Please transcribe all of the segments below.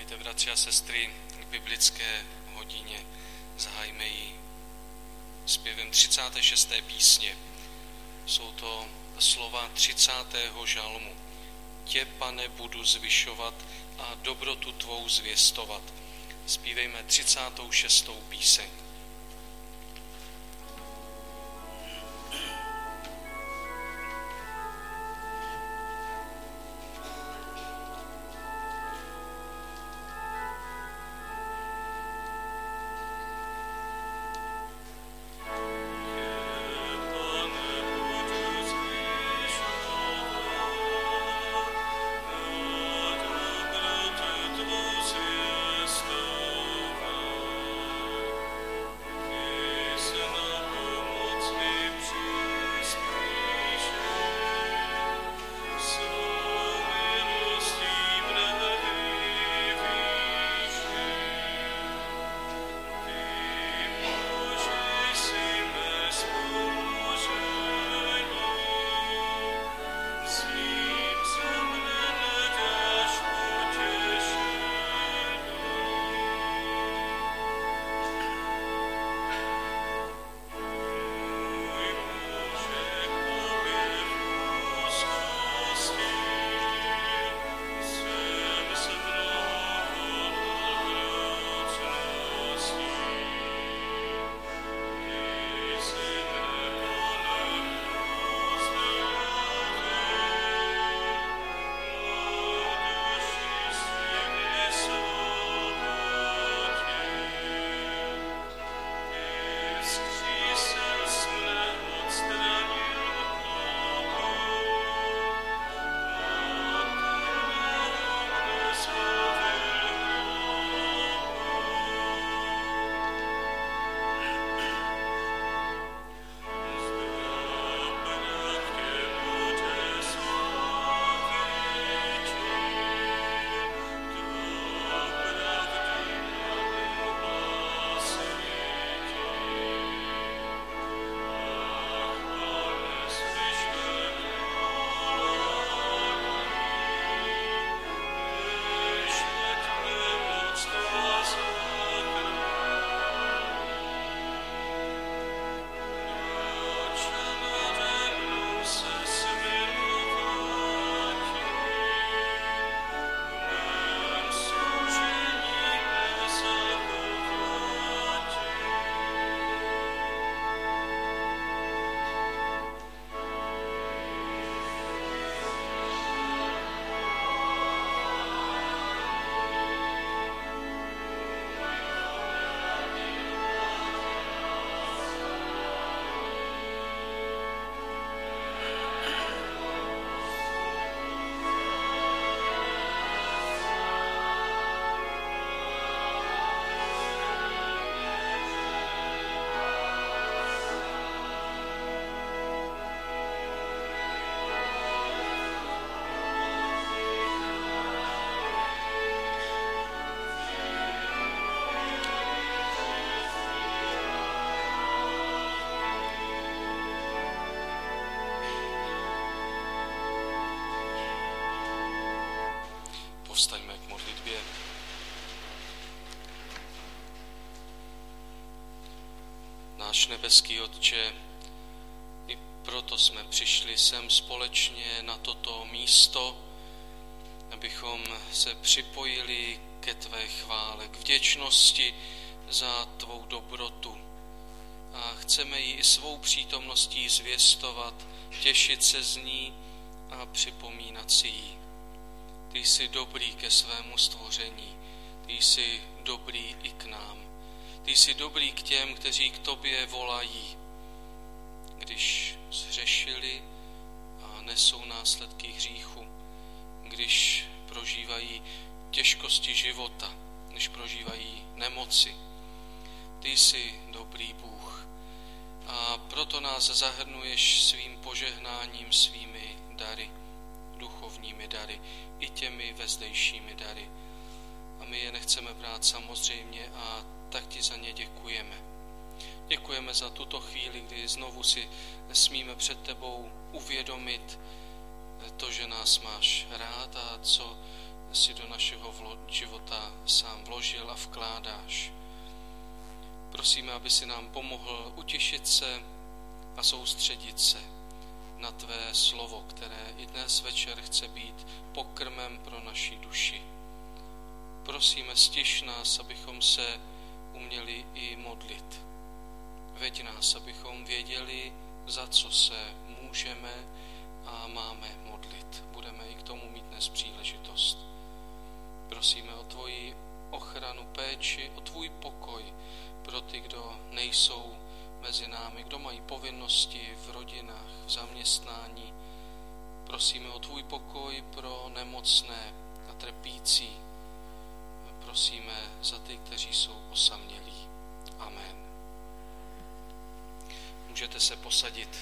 Vítejte, bratři a sestry, k biblické hodině. Zahájíme ji zpěvem 36. písně. Jsou to slova 30. žalmu. Tě, Pane, budu zvyšovat a dobrotu tvou zvěstovat. Zpívejme 36. píseň. Povstaňme k modlitbě. Náš nebeský Otče, i proto jsme přišli sem společně na toto místo, abychom se připojili ke tvé chvále, k vděčnosti za tvou dobrotu. A chceme ji i svou přítomností zvěstovat, těšit se z ní a připomínat si ji. Ty jsi dobrý ke svému stvoření, ty jsi dobrý i k nám. Ty jsi dobrý k těm, kteří k tobě volají, když zhřešili a nesou následky hříchu, když prožívají těžkosti života, když prožívají nemoci. Ty jsi dobrý Bůh a proto nás zahrnuješ svým požehnáním, svými dary, duchovními dary, i těmi vezdejšími dary. A my je nechceme brát samozřejmě a tak ti za ně děkujeme. Děkujeme za tuto chvíli, kdy znovu si smíme před tebou uvědomit to, že nás máš rád a co si do našeho života sám vložil a vkládáš. Prosíme, aby si nám pomohl utěšit se a soustředit se na tvé slovo, které i dnes večer chce být pokrmem pro naši duši. Prosíme, stiš nás, abychom se uměli i modlit. Veď nás, abychom věděli, za co se můžeme a máme modlit. Budeme i k tomu mít dnes příležitost. Prosíme o tvoji ochranu, péči, o tvůj pokoj pro ty, kdo nejsou mezi námi, kdo mají povinnosti v rodinách, v zaměstnání. Prosíme o tvůj pokoj pro nemocné a trpící. Prosíme za ty, kteří jsou osamělí. Amen. Můžete se posadit.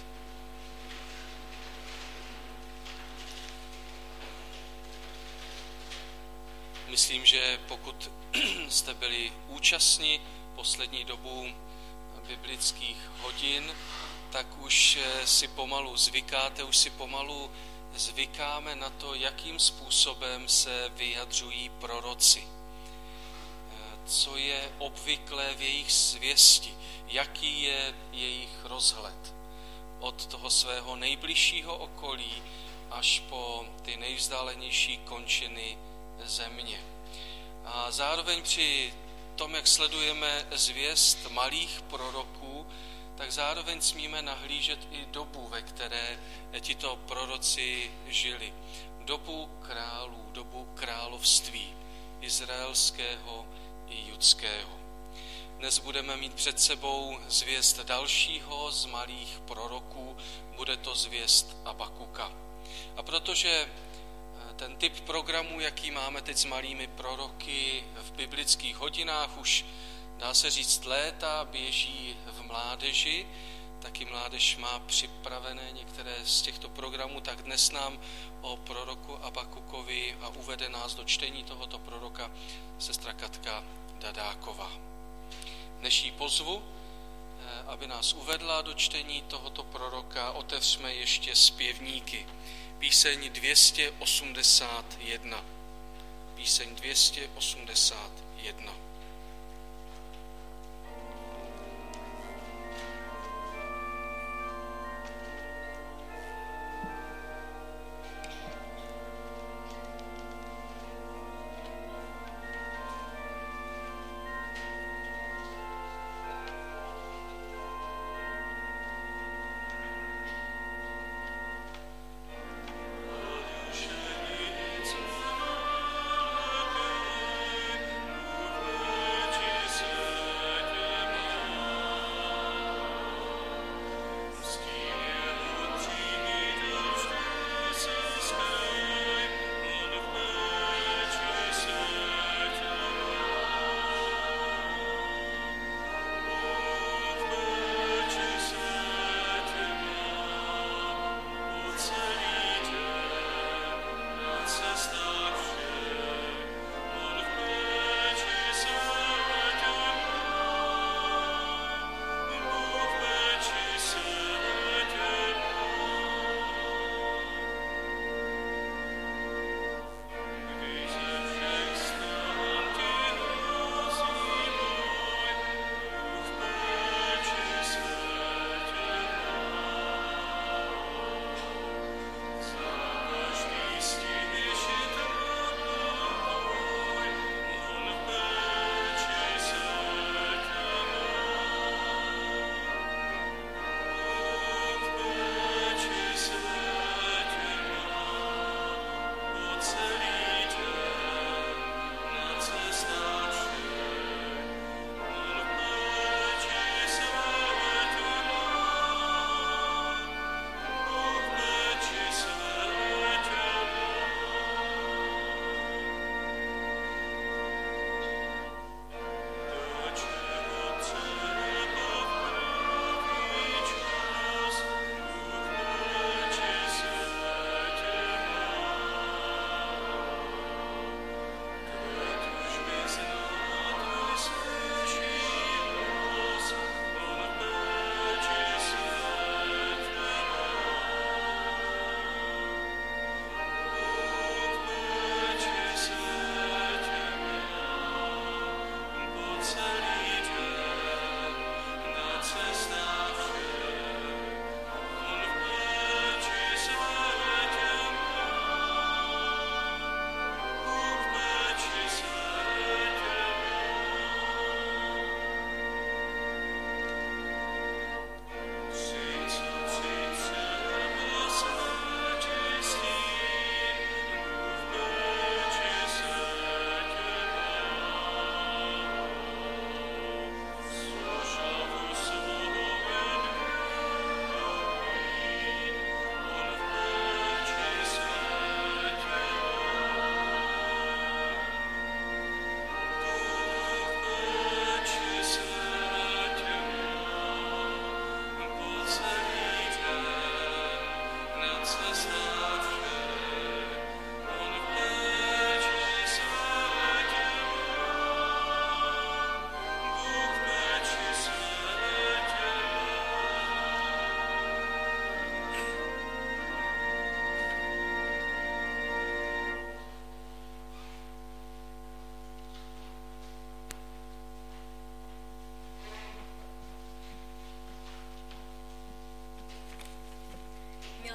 Myslím, že pokud jste byli účastni poslední dobu biblických hodin, tak už si pomalu zvykáte, už si pomalu zvykáme na to, jakým způsobem se vyjadřují proroci. Co je obvyklé v jejich zvěsti, jaký je jejich rozhled. Od toho svého nejbližšího okolí až po ty nejvzdálenější končiny země. A zároveň při tom, jak sledujeme zvěst malých proroků, tak zároveň smíme nahlížet i dobu, ve které tito proroci žili. Dobu králů, dobu království izraelského i judského. Dnes budeme mít před sebou zvěst dalšího z malých proroků, bude to zvěst Abakuka. A protože ten typ programu, jaký máme teď s malými proroky v biblických hodinách, už dá se říct léta běží v mládeži, taky mládež má připravené některé z těchto programů, tak dnes nám o proroku Abakukovi a uvede nás do čtení tohoto proroka sestra Katka Dadáková. Než jí pozvu, aby nás uvedla do čtení tohoto proroka, otevřme ještě zpěvníky. Píseň 281. Píseň 281.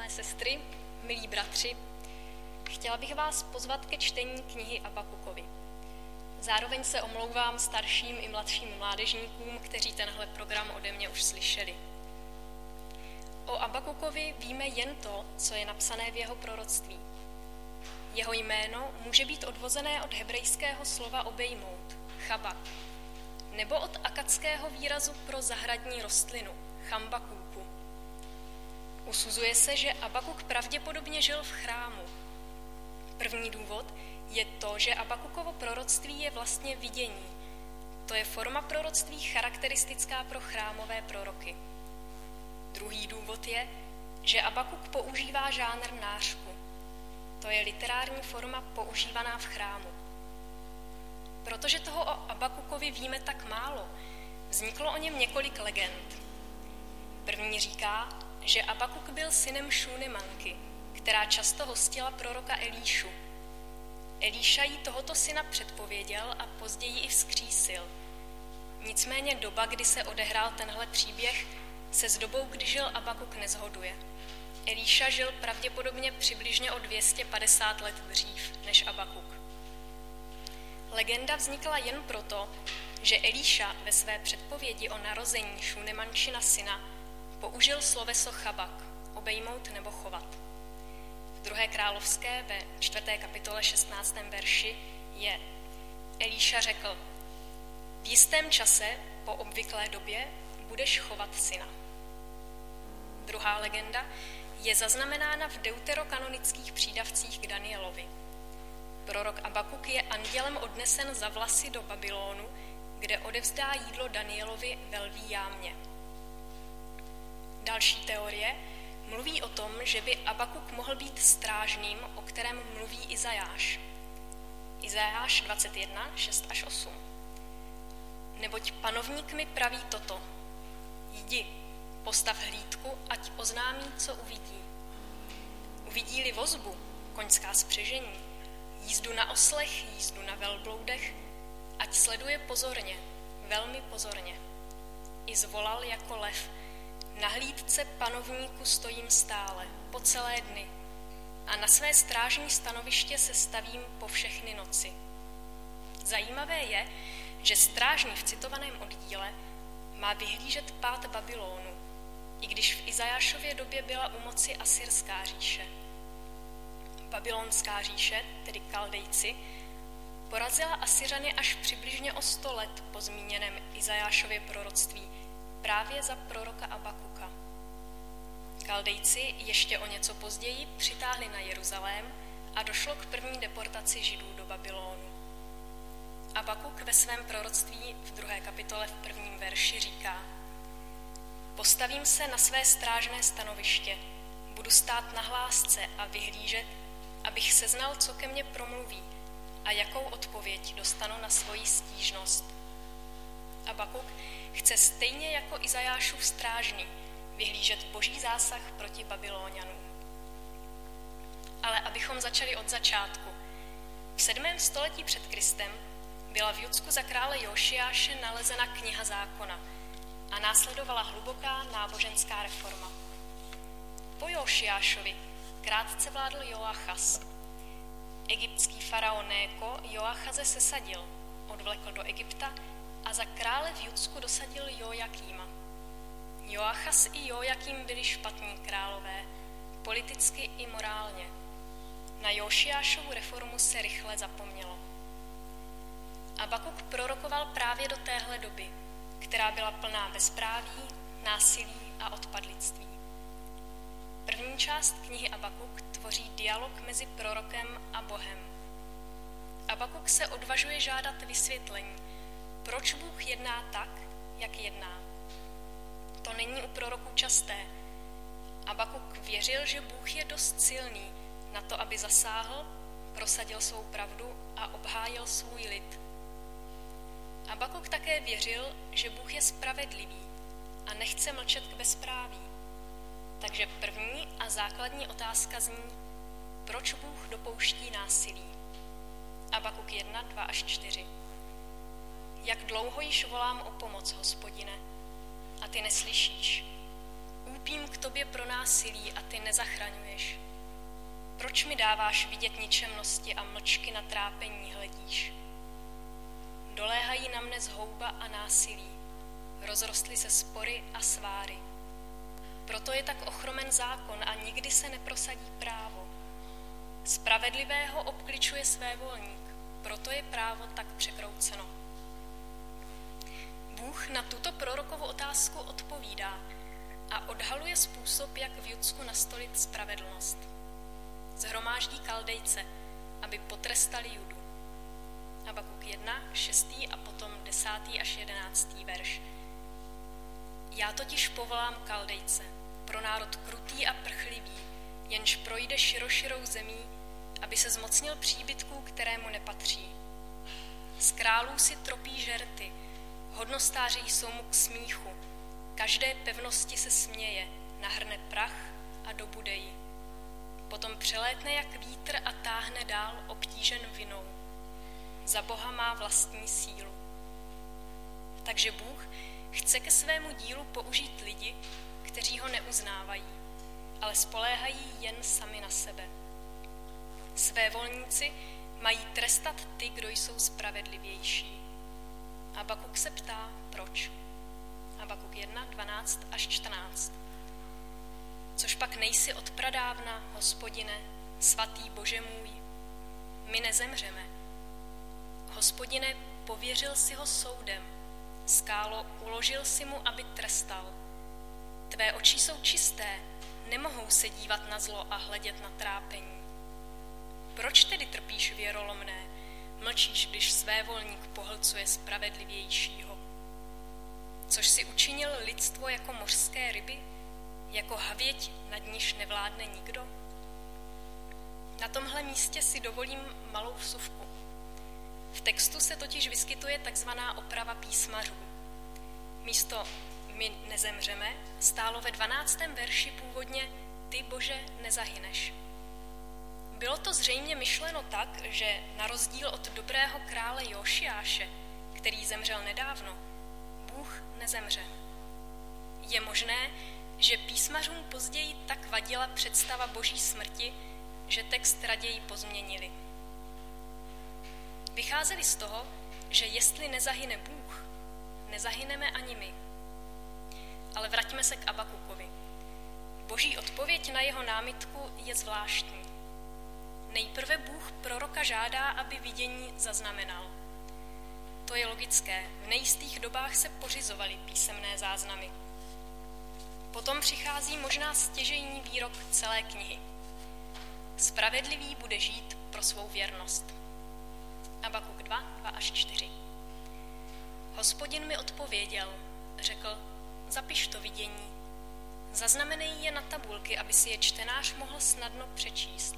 milé sestry, milí bratři, chtěla bych vás pozvat ke čtení knihy Abakukovi. Zároveň se omlouvám starším i mladším mládežníkům, kteří tenhle program ode mě už slyšeli. O Abakukovi víme jen to, co je napsané v jeho proroctví. Jeho jméno může být odvozené od hebrejského slova obejmout, chabak, nebo od akadského výrazu pro zahradní rostlinu, chambakúku. Usuzuje se, že Abakuk pravděpodobně žil v chrámu. První důvod je to, že Abakukovo proroctví je vlastně vidění. To je forma proroctví charakteristická pro chrámové proroky. Druhý důvod je, že Abakuk používá žánr nářku. To je literární forma používaná v chrámu. Protože toho o Abakukovi víme tak málo, vzniklo o něm několik legend. První říká, že Abakuk byl synem Šúnemanky, která často hostila proroka Elíšu. Elíša jí tohoto syna předpověděl a později i vzkřísil. Nicméně doba, kdy se odehrál tenhle příběh, se s dobou, kdy žil Abakuk, neshoduje. Elíša žil pravděpodobně přibližně o 250 let dřív než Abakuk. Legenda vznikla jen proto, že Elíša ve své předpovědi o narození Šúnemančina syna použil sloveso chabak, obejmout nebo chovat. V 2. královské ve 4. kapitole 16. verši je: Elíša řekl, v jistém čase po obvyklé době budeš chovat syna. Druhá legenda je zaznamenána v deuterokanonických přídavcích k Danielovi. Prorok Abakuk je andělem odnesen za vlasy do Babylonu, kde odevzdá jídlo Danielovi ve lví jámě. Další teorie mluví o tom, že by Abakuk mohl být strážným, o kterém mluví Izajáš. Izajáš 21, 6 až 8. Neboť panovník mi praví toto. Jdi, postav hlídku, ať oznámí, co uvidí. Uvidí-li vozbu, koňská spřežení, jízdu na oslech, jízdu na velbloudech, ať sleduje pozorně, velmi pozorně. I zvolal jako lev, na hlídce panovníku stojím stále, po celé dny, a na své strážní stanoviště se stavím po všechny noci. Zajímavé je, že strážný v citovaném oddíle má vyhlížet pád Babylonu, i když v Izajášově době byla u moci Asyrská říše. Babylonská říše, tedy Kaldejci, porazila Asyřany až přibližně o 100 let po zmíněném Izajášově proroctví, právě za proroka Abakuka. Kaldejci ještě o něco později přitáhli na Jeruzalém a došlo k první deportaci Židů do Babylonu. Abakuk ve svém proroctví v 2. kapitole v 1. verši říká: Postavím se na své strážné stanoviště, budu stát na hlásce a vyhlížet, abych seznal, co ke mně promluví a jakou odpověď dostanu na svoji stížnost. Abakuk chce stejně jako Izajášův strážný vyhlížet boží zásah proti Babylonianům. Ale abychom začali od začátku. V 7. století před Kristem byla v Judsku za krále Jošiáše nalezena kniha zákona a následovala hluboká náboženská reforma. Po Jošiášovi krátce vládl Joachas. Egyptský faraon Néko Joachaze sesadil, odvlekl do Egypta a za krále v Judsku dosadil Jojakýma. Joachas i Jojakým byli špatní králové, politicky i morálně. Na Jošiášovu reformu se rychle zapomnělo. Abakuk prorokoval právě do téhle doby, která byla plná bezpráví, násilí a odpadlictví. První část knihy Abakuk tvoří dialog mezi prorokem a Bohem. Abakuk se odvažuje žádat vysvětlení, proč Bůh jedná tak, jak jedná. To není u proroků časté. Abakuk věřil, že Bůh je dost silný na to, aby zasáhl, prosadil svou pravdu a obhájil svůj lid. Abakuk také věřil, že Bůh je spravedlivý a nechce mlčet k bezpráví. Takže první a základní otázka zní, proč Bůh dopouští násilí. Abakuk 1, 2 až 4. Jak dlouho již volám o pomoc, Hospodine, a ty neslyšíš. Úpím k tobě pro násilí a ty nezachraňuješ. Proč mi dáváš vidět ničemnosti a mlčky na trápení hledíš? Doléhají na mne zhouba a násilí, rozrostly se spory a sváry. Proto je tak ochromen zákon a nikdy se neprosadí právo. Spravedlivého obkličuje svévolník, proto je právo tak překrouceno. Bůh na tuto prorokovu otázku odpovídá a odhaluje způsob, jak v Judsku nastolit spravedlnost. Zhromáždí Kaldejce, aby potrestali Judu. Habakuk 1, 6. a potom 10. až 11. verš. Já totiž povolám Kaldejce, pro národ krutý a prchlivý, jenž projde široširou zemí, aby se zmocnil příbytků, kterému nepatří. Z králů si tropí žerty, hodnostáři jsou mu k smíchu, každé pevnosti se směje, nahrne prach a dobude ji. Potom přelétne jak vítr a táhne dál obtížen vinou. Za Boha má vlastní sílu. Takže Bůh chce ke svému dílu použít lidi, kteří ho neuznávají, ale spoléhají jen sami na sebe. Své volníci mají trestat ty, kdo jsou spravedlivější. Habakuk se ptá, proč. Habakuk 1, 12 až 14. Což pak nejsi od pradávna, Hospodine, svatý Bože můj, my nezemřeme. Hospodine, pověřil si ho soudem, skálo, uložil si mu, aby trestal. Tvé oči jsou čisté, nemohou se dívat na zlo a hledět na trápení. Proč tedy trpíš věrolomné, mlčíš, když svévolník pohlcuje spravedlivějšího? Což si učinil lidstvo jako mořské ryby, jako havěť, nad níž nevládne nikdo? Na tomhle místě si dovolím malou vsuvku. V textu se totiž vyskytuje takzvaná oprava písmařů. Místo my nezemřeme stálo ve 12. verši původně ty, Bože, nezahyneš. Bylo to zřejmě myšleno tak, že na rozdíl od dobrého krále Jošiáše, který zemřel nedávno, Bůh nezemře. Je možné, že písmařům později tak vadila představa boží smrti, že text raději pozměnili. Vycházeli z toho, že jestli nezahyne Bůh, nezahyneme ani my. Ale vraťme se k Habakukovi. Boží odpověď na jeho námitku je zvláštní. Nejprve Bůh proroka žádá, aby vidění zaznamenal. To je logické, v nejistých dobách se pořizovaly písemné záznamy. Potom přichází možná stěžejní výrok celé knihy. Spravedlivý bude žít pro svou věrnost. Habakuk 2, 2 až 4. Hospodin mi odpověděl, řekl, zapiš to vidění. Zaznamenej je na tabulky, aby si je čtenář mohl snadno přečíst.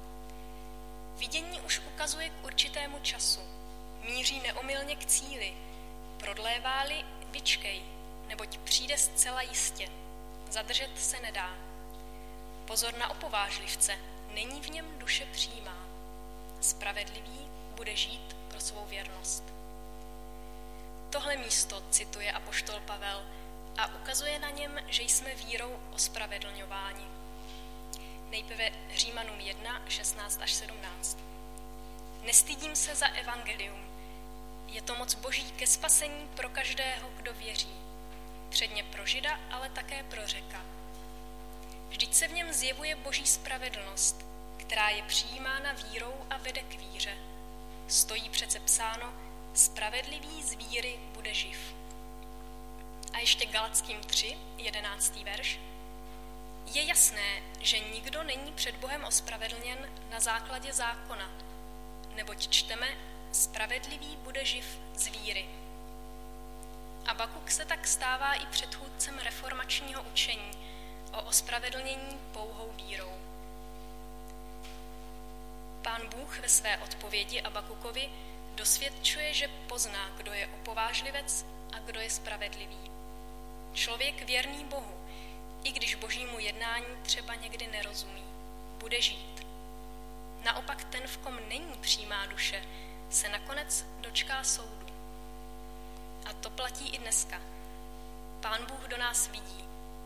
Vidění už ukazuje k určitému času. Míří neomylně k cíli. Prodlévá-li, vyčkej, neboť přijde zcela jistě. Zadržet se nedá. Pozor na opovážlivce, není v něm duše přímá. Spravedlivý bude žít pro svou věrnost. Tohle místo cituje apoštol Pavel a ukazuje na něm, že jsme vírou ospravedlňováni. Nejprve Římanům 1, 16 až 17. Nestydím se za evangelium. Je to moc Boží ke spasení pro každého, kdo věří. Předně pro Žida, ale také pro Řeka. Vždyť se v něm zjevuje Boží spravedlnost, která je přijímána vírou a vede k víře. Stojí přece psáno, spravedlivý z víry bude živ. A ještě Galatským 3, 11. verš. Je jasné, že nikdo není před Bohem ospravedlněn na základě zákona, neboť čteme, spravedlivý bude živ z víry. Habakuk se tak stává i předchůdcem reformačního učení o ospravedlnění pouhou vírou. Pán Bůh ve své odpovědi Habakukovi dosvědčuje, že pozná, kdo je opovážlivec a kdo je spravedlivý. Člověk věrný Bohu, i když božímu jednání třeba někdy nerozumí, bude žít. Naopak ten, v kom není přímá duše, se nakonec dočká soudu. A to platí i dneska. Pán Bůh do nás vidí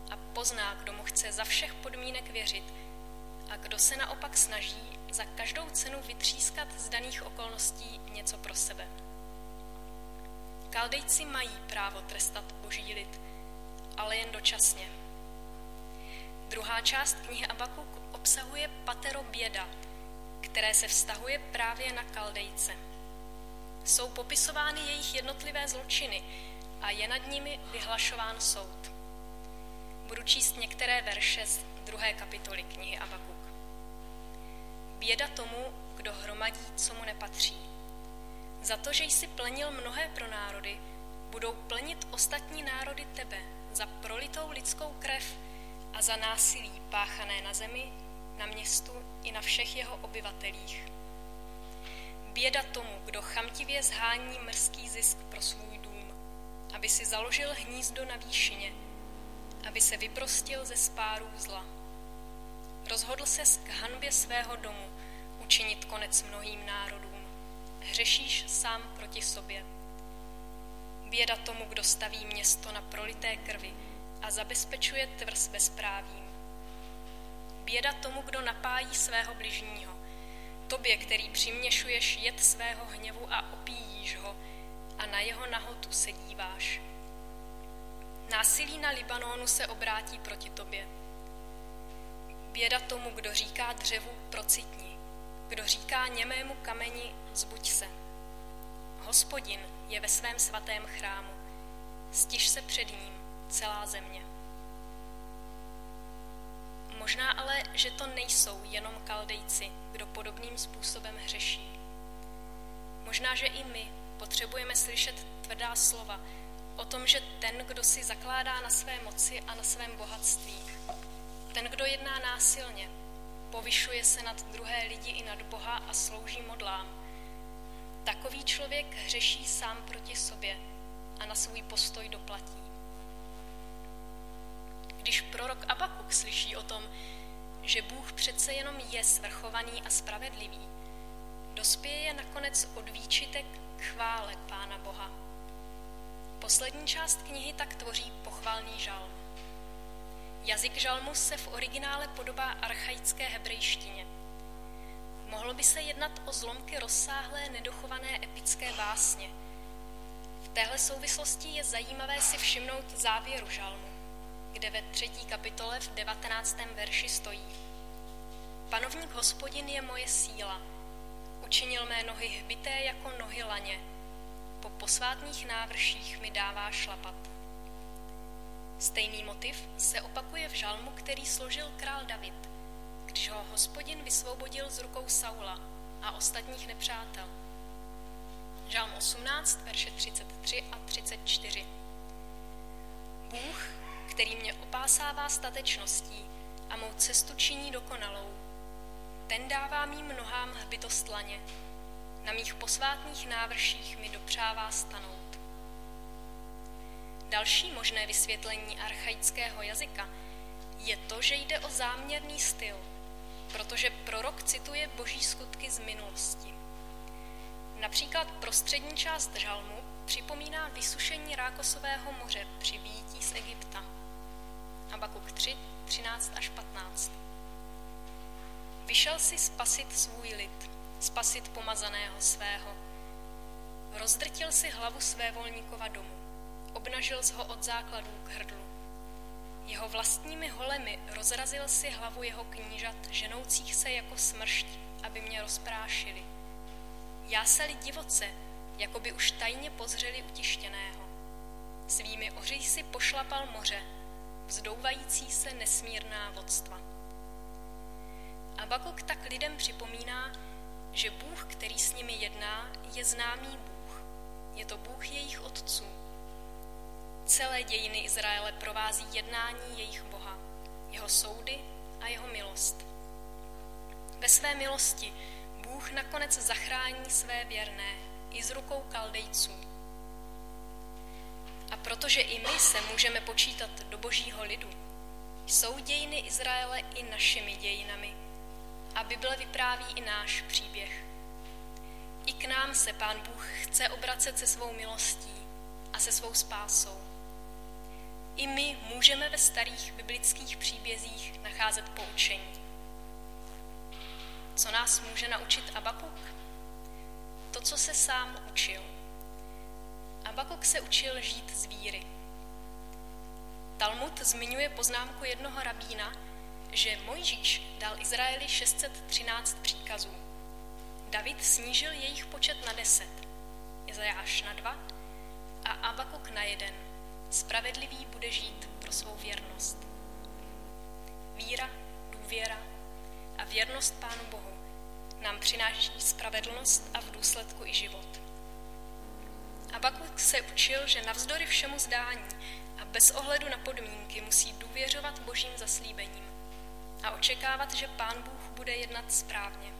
a pozná, kdo mu chce za všech podmínek věřit a kdo se naopak snaží za každou cenu vytřískat z daných okolností něco pro sebe. Kaldejci mají právo trestat boží lid, ale jen dočasně. Druhá část knihy Abakuk obsahuje patero běda, které se vztahuje právě na Kaldejce. Jsou popisovány jejich jednotlivé zločiny a je nad nimi vyhlašován soud. Budu číst některé verše z 2. kapitoly knihy Abakuk. Běda tomu, kdo hromadí, co mu nepatří. Za to, že jsi plenil mnohé pro národy, budou plnit ostatní národy tebe za prolitou lidskou krev a za násilí páchané na zemi, na městu i na všech jeho obyvatelích. Běda tomu, kdo chamtivě zhání mrzký zisk pro svůj dům, aby si založil hnízdo na výšině, aby se vyprostil ze spárů zla. Rozhodl ses k hanbě svého domu učinit konec mnohým národům. Hřešíš sám proti sobě. Běda tomu, kdo staví město na prolité krvi a zabezpečuje tvrz bezprávím. Běda tomu, kdo napájí svého bližního. Tobě, který přiměšuješ jed svého hněvu a opíjíš ho a na jeho nahotu se díváš. Násilí na Libanonu se obrátí proti tobě. Běda tomu, kdo říká dřevu procitni, kdo říká němému kameni zbuď se. Hospodin je ve svém svatém chrámu, stiž se před ním celá země. Možná ale, že to nejsou jenom Kaldejci, kdo podobným způsobem hřeší. Možná, že i my potřebujeme slyšet tvrdá slova o tom, že ten, kdo si zakládá na své moci a na svém bohatství, ten, kdo jedná násilně, povyšuje se nad druhé lidi i nad Boha a slouží modlám. Takový člověk hřeší sám proti sobě a na svůj postoj doplatí. Když prorok Abakuk slyší o tom, že Bůh přece jenom je svrchovaný a spravedlivý, dospěje nakonec od výčitek k chvále Pána Boha. Poslední část knihy tak tvoří pochvalný žalm. Jazyk žalmu se v originále podobá archaické hebrejštině. Mohlo by se jednat o zlomky rozsáhlé, nedochované epické básně. V téhle souvislosti je zajímavé si všimnout závěru žalmu, kde ve 3. kapitole v 19. verši stojí: Panovník Hospodin je moje síla, učinil mé nohy hbité jako nohy laně, po posvátných návrších mi dává šlapat. Stejný motiv se opakuje v žalmu, který složil král David, když ho Hospodin vysvobodil z rukou Saula a ostatních nepřátel. Žalm 18, verše 33 a 34. Bůh, který mě opásává statečností a mou cestu činí dokonalou, ten dává mým nohám hbitost laně, na mých posvátných návrších mi dopřává stanout. Další možné vysvětlení archaického jazyka je to, že jde o záměrný styl, protože prorok cituje boží skutky z minulosti. Například prostřední část žalmu připomíná vysušení Rákosového moře při vyjití z Egypta. Abakuk 3, 13 až 15. Vyšel si spasit svůj lid, spasit pomazaného svého. Rozdrtil si hlavu svévolníkova domu, obnažil ho od základů k hrdlu. Jeho vlastními holemi rozrazil si hlavu jeho knížat, ženoucích se jako smršť, aby mě rozprášili. Jásali divoce, jako by už tajně pozřeli utištěného. Svými oři si pošlapal moře, vzdouvající se nesmírná vodstva. Abakuk tak lidem připomíná, že Bůh, který s nimi jedná, je známý Bůh. Je to Bůh jejich otců. Celé dějiny Izraele provází jednání jejich Boha, jeho soudy a jeho milost. Ve své milosti Bůh nakonec zachrání své věrné i z rukou Kaldejců. A protože i my se můžeme počítat do božího lidu, jsou dějiny Izraele i našimi dějinami a Bible vypráví i náš příběh. I k nám se Pán Bůh chce obracet se svou milostí a se svou spásou. I my můžeme ve starých biblických příbězích nacházet poučení. Co nás může naučit Abakuk? To, co se sám učil. Abakuk se učil žít z víry. Talmud zmiňuje poznámku jednoho rabína, že Mojžíš dal Izraeli 613 příkazů. David snížil jejich počet na 10, Izajáš na 2 a Abakuk na 1. Spravedlivý bude žít pro svou věrnost. Víra, důvěra a věrnost Pánu Bohu nám přináší spravedlnost a v důsledku i život. Abakuk se učil, že navzdory všemu zdání a bez ohledu na podmínky musí důvěřovat božím zaslíbením a očekávat, že Pán Bůh bude jednat správně.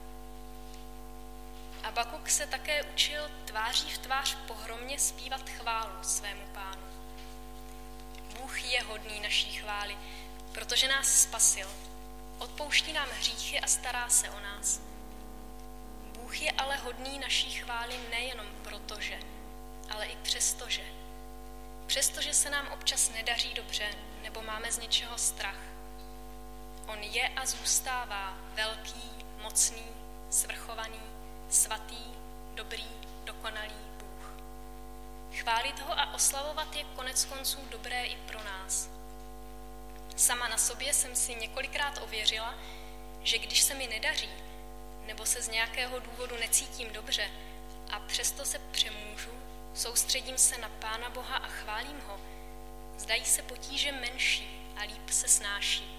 Abakuk se také učil tváří v tvář pohromě zpívat chválu svému Pánu. Bůh je hodný naší chvály, protože nás spasil, odpouští nám hříchy a stará se o nás. Bůh je ale hodný naší chvály nejenom protože, ale i přestože. Přestože se nám občas nedaří dobře nebo máme z něčeho strach. On je a zůstává velký, mocný, svrchovaný, svatý, dobrý, dokonalý Bůh. Chválit ho a oslavovat je konec konců dobré i pro nás. Sama na sobě jsem si několikrát ověřila, že když se mi nedaří, nebo se z nějakého důvodu necítím dobře a přesto se přemůžu, soustředím se na Pána Boha a chválím ho, zdají se potíže menší a líp se snáší.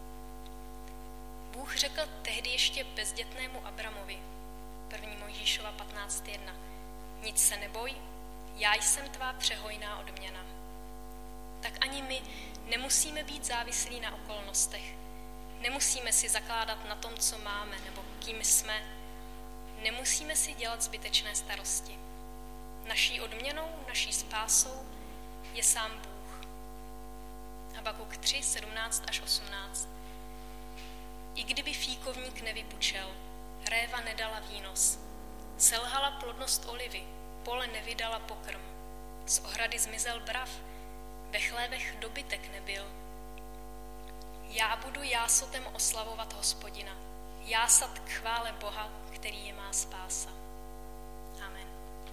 Bůh řekl tehdy ještě bezdětnému Abramovi, 1. Mojžíšova 15.1. Nic se neboj, já jsem tvá přehojná odměna. Tak ani my nemusíme být závislí na okolnostech. Nemusíme si zakládat na tom, co máme nebo kým jsme. Nemusíme si dělat zbytečné starosti. Naší odměnou, naší spásou je sám Bůh. Habakuk 3, 17 až 18. I kdyby fíkovník nevypučel, réva nedala výnos, selhala plodnost olivy, pole nevydala pokrm, z ohrady zmizel brav, ve chlévech dobytek nebyl. Já budu jásotem oslavovat Hospodina, jásat k chvále Boha, který je má spása. Amen.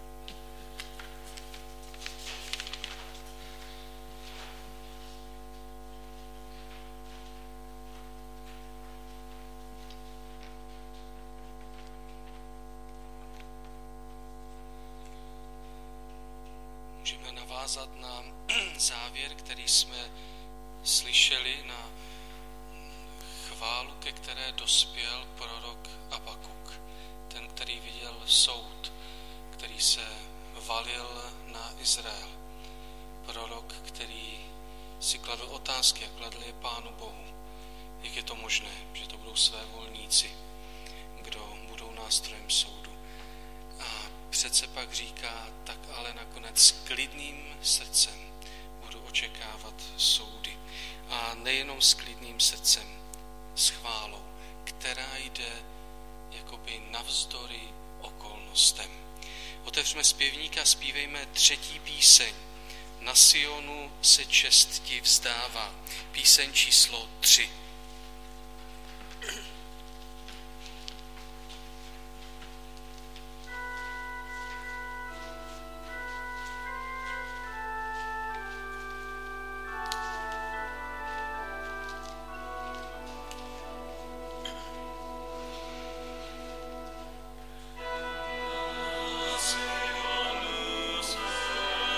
Můžeme navázat na závěr, který jsme slyšeli, na chválu, ke které dospěl prorok Abakuk, ten, který viděl soud, který se valil na Izrael. Prorok, který si kladl otázky a kladl je Pánu Bohu. Jak je to možné, že to budou své volníci, kdo budou nástrojem soudu. A přece pak říká, tak ale nakonec s klidným srdcem budu očekávat soudy. A nejenom s klidným srdcem, s chválou, která jde jakoby navzdory okolnostem. Otevřme zpěvníka, zpívejme 3. píseň. Na Sionu se čest ti vzdává. Píseň číslo 3.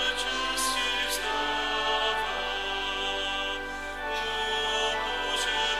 Bože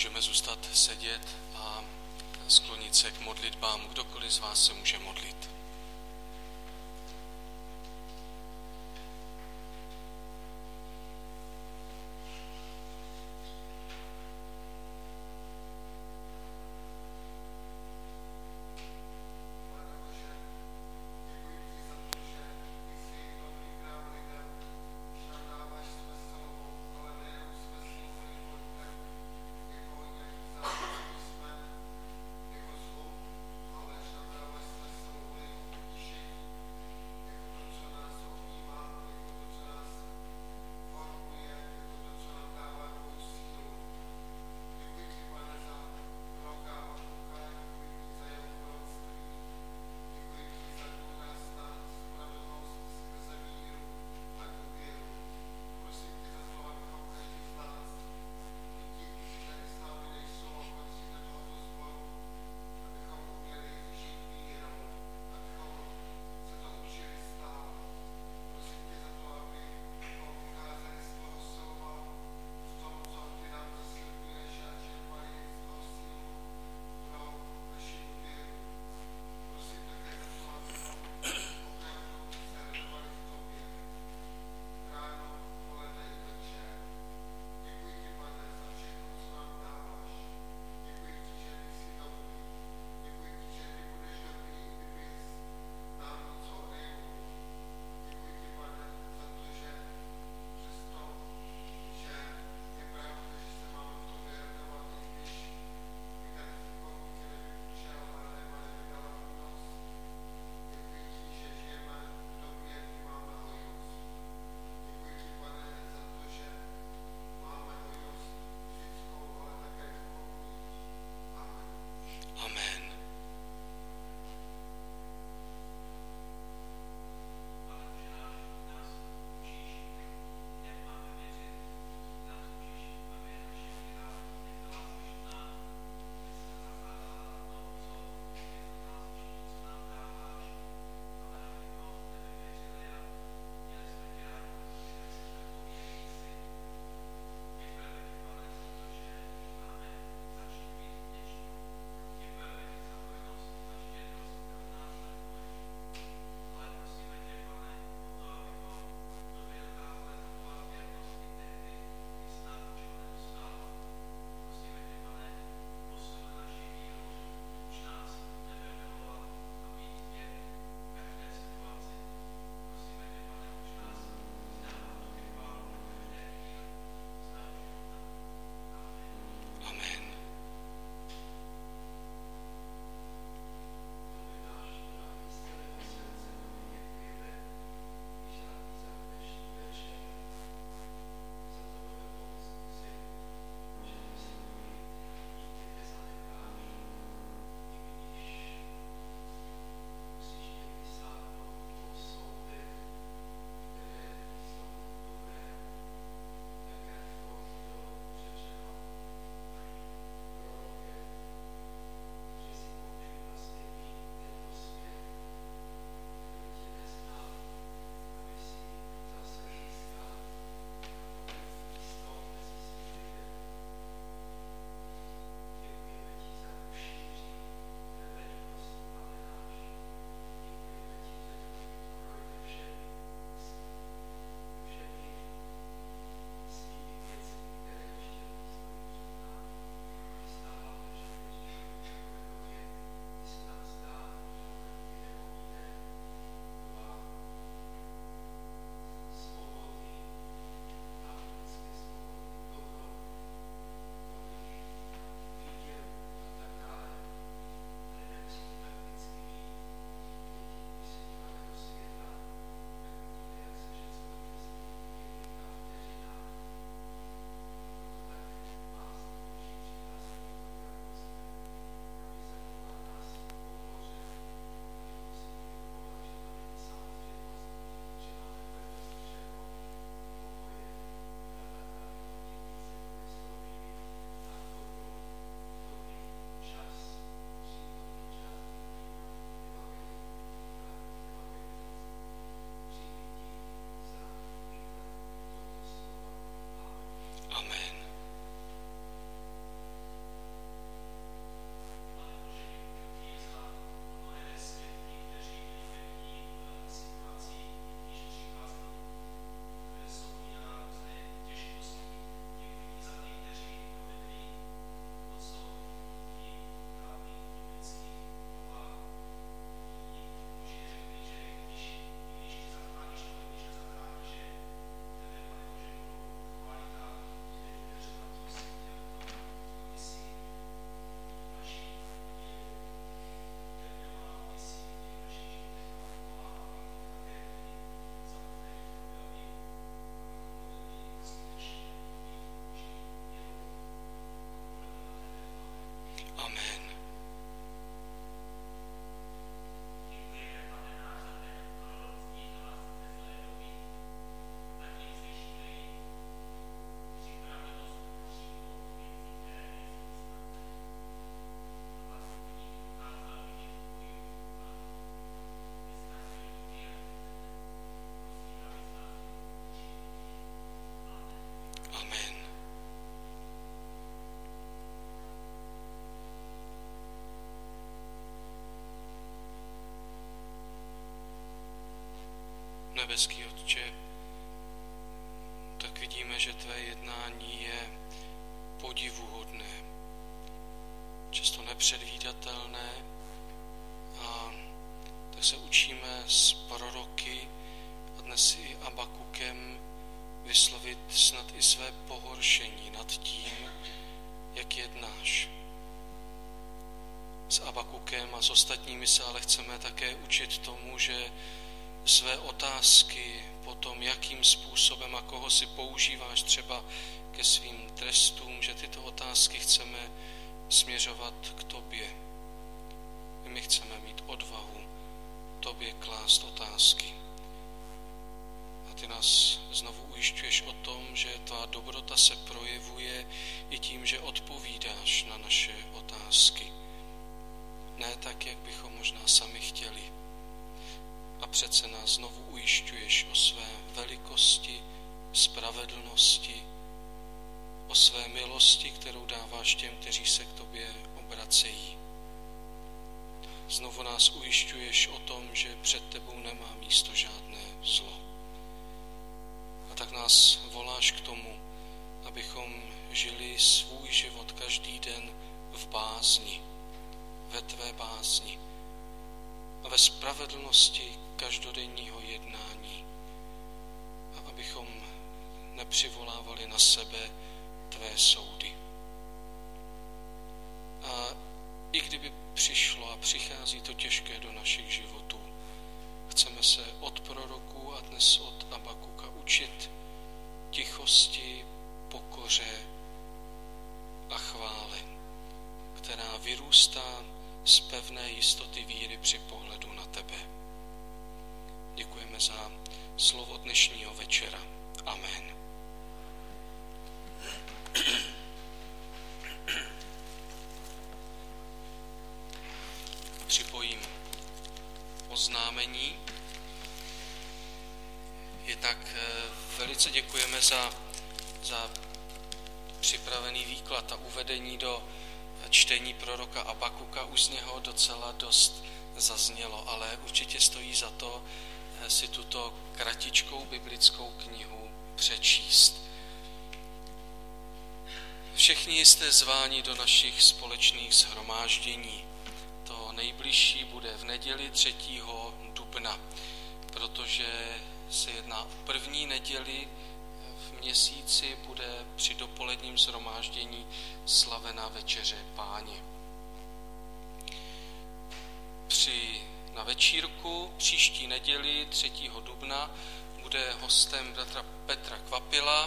můžeme zůstat sedět a sklonit se k modlitbám. Kdokoliv z vás se může modlit. nebeský Otče, tak vidíme, že tvé jednání je podivuhodné, často nepředvídatelné, a tak se učíme s proroky a dnes i Abakukem vyslovit snad i své pohoršení nad tím, jak jednáš. S Abakukem a s ostatními se ale chceme také učit tomu, že své otázky po tom, jakým způsobem a koho si používáš třeba ke svým trestům, že tyto otázky chceme směřovat k tobě. My chceme mít odvahu tobě klást otázky. A ty nás znovu ujišťuješ o tom, že tvá dobrota se projevuje i tím, že odpovídáš na naše otázky. Ne tak, jak bychom možná sami chtěli. A přece nás znovu ujišťuješ o své velikosti, spravedlnosti, o své milosti, kterou dáváš těm, kteří se k tobě obracejí. Znovu nás ujišťuješ o tom, že před tebou nemá místo žádné zlo. A tak nás voláš k tomu, abychom žili svůj život každý den v bázni, ve tvé bázni a ve spravedlnosti každodenního jednání. A abychom nepřivolávali na sebe tvé soudy. A i kdyby přišlo a přichází to těžké do našich životů, chceme se od proroků a dnes od Abakuka učit tichosti, pokoře a chvále, která vyrůstá z pevné jistoty víry při pohledu na tebe. Děkujeme za slovo dnešního večera. Amen. Připojím oznámení. Jednak velice děkujeme za připravený výklad a uvedení do čtení proroka Abakuka. Už z něho docela dost zaznělo, ale určitě stojí za to si tuto kratičkou biblickou knihu přečíst. Všichni jste zváni do našich společných shromáždění. To nejbližší bude v neděli 3. dubna, protože se jedná o první neděli v měsíci, bude při dopoledním shromáždění slavena večeře Páně. Na večírku příští neděli 3. dubna bude hostem bratra Petra Kvapila,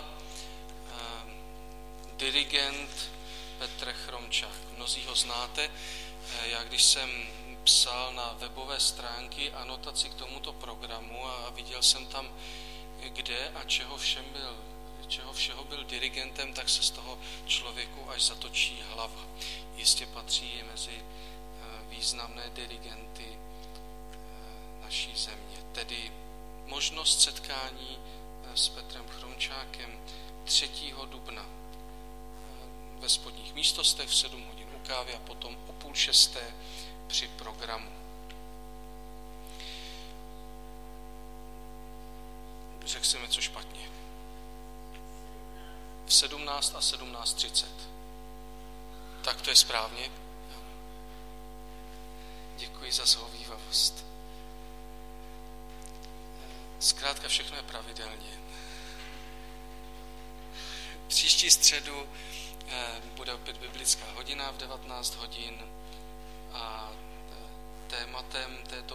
dirigent Petr Chromčák. Mnozí ho znáte. Já když jsem psal na webové stránky anotaci k tomuto programu a viděl jsem tam, kde a čeho všeho byl dirigentem, tak se z toho člověku až zatočí hlava. Jistě patří mezi významné dirigenty naší země. Tedy možnost setkání s Petrem Chromčákem 3. dubna ve spodních místnostech v 7 hodin u kávy a potom o 5:30 při programu. Řekl jsem něco špatně. V 17 a 17:30. Tak to je správně. Děkuji za shovívavost. Zkrátka všechno je pravidelně. Příští středu bude opět biblická hodina v 19 hodin a tématem této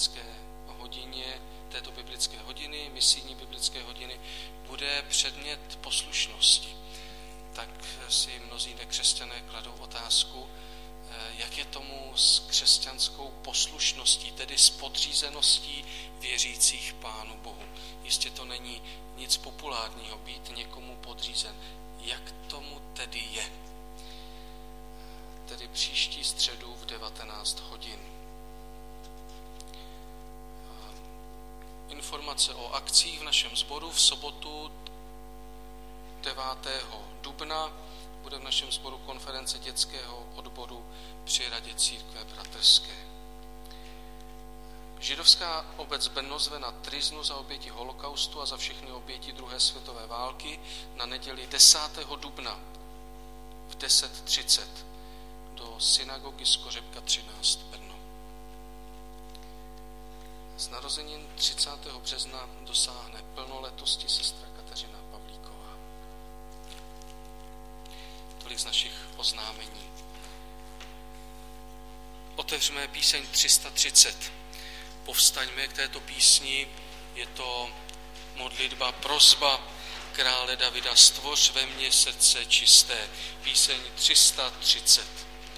biblické hodiny, misijní biblické hodiny, bude předmět poslušnosti. Tak si mnozí nekřesťané kladou otázku, jak je tomu s křesťanskou poslušností, tedy s podřízeností věřících Pánu Bohu. Jistě to není nic populárního být někomu podřízen. Jak tomu tedy je? Tedy příští středu v 19 hodin. Informace o akcích v našem sboru v sobotu 9. dubna bude v našem sboru konference dětského odboru při Radě církve bratrské. Židovská obec Brno zve na tryznu za oběti holokaustu a za všechny oběti druhé světové války na neděli 10. dubna v 10:30 do synagogy Skořepka 13 Brno. Z narozenin 30. března dosáhne plnoletosti sestra Kateřina Pavlíková. Tolik z našich oznámení. Otevřeme píseň 330. Povstaňme k této písni, je to modlitba, prosba krále Davida, stvoř ve mně srdce čisté. Píseň 330.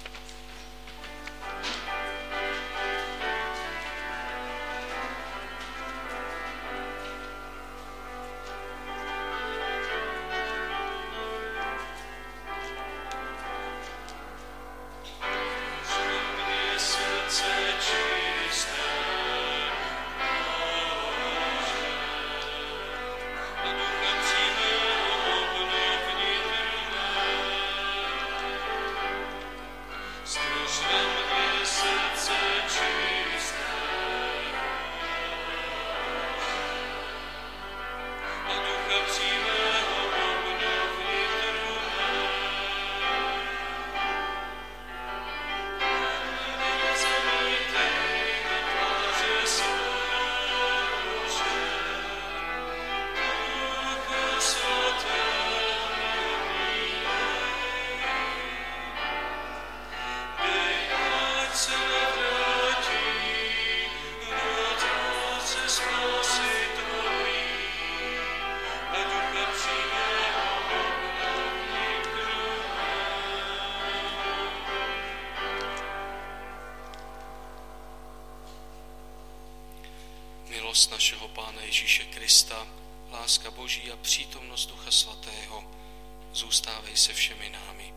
Milost našeho Pána Ježíše Krista, láska Boží a přítomnost Ducha Svatého zůstávej se všemi námi.